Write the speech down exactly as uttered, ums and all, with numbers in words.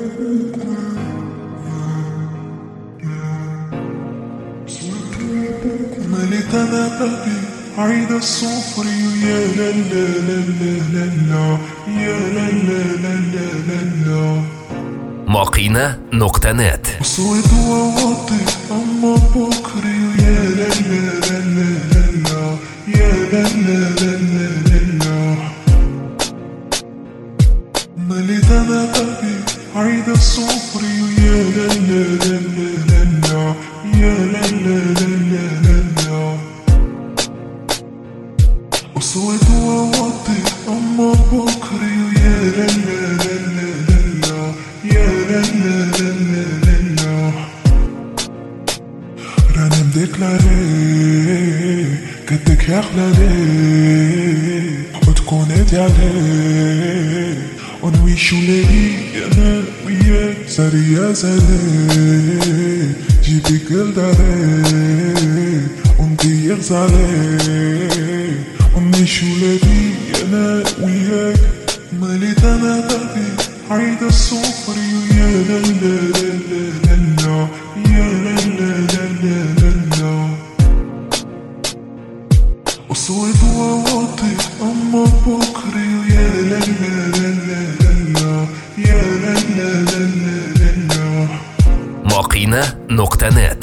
مليت انا قلبي عيد الصفري يا لا لا لا لا لا يا لا لا لا لا لا ماقينة نقطة نت. وصوت ووطي اما بكري يا لا لا لا لا لا يا لا لا لا لا لا مليت انا قلبي عيد الصفري يا لا لا لا لا لا يا لا لا لا لا لا وصوت ووطي اما بكري يا لا لا لا لا لا يا لا لا لا لا لا رانا مديكلاري قدك يا خلالي وتكون هادي عليك ونعيشو ليلي انا وياك ساري يا ساري جيبي قلد عليك ونضيق عليك ونعيشو ليلي انا وياك مليت انا قلبي عيد الصفري يا لا لا لا لا لا يا لا لا لا لا لا وصوت ووطي اما بكري يا لا لا لا لا لا يا لا لا لا لا لا ماقينة نقطة نت.